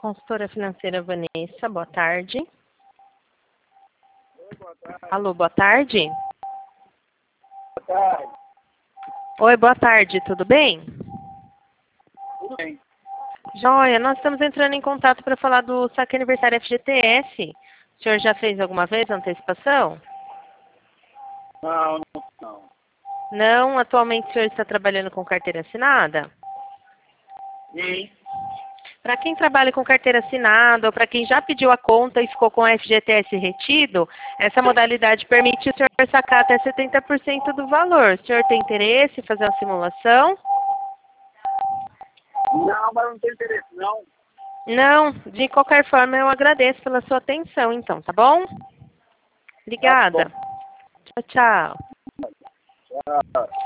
Consultora financeira Vanessa, boa tarde. Oi, boa tarde. Alô, boa tarde. Boa tarde. Oi, boa tarde, tudo bem? Tudo bem? Joia, nós estamos entrando em contato para falar do saque aniversário FGTS. O senhor já fez alguma vez a antecipação? Não. Não, atualmente o senhor está trabalhando com carteira assinada? Sim. Para quem trabalha com carteira assinada ou para quem já pediu a conta e ficou com o FGTS retido, essa modalidade permite o senhor sacar até 70% do valor. O senhor tem interesse em fazer uma simulação? Não, mas não tem interesse, não. Não, de qualquer forma eu agradeço pela sua atenção, então, tá bom? Obrigada. Tá Tchau, tchau. bom. Tchau.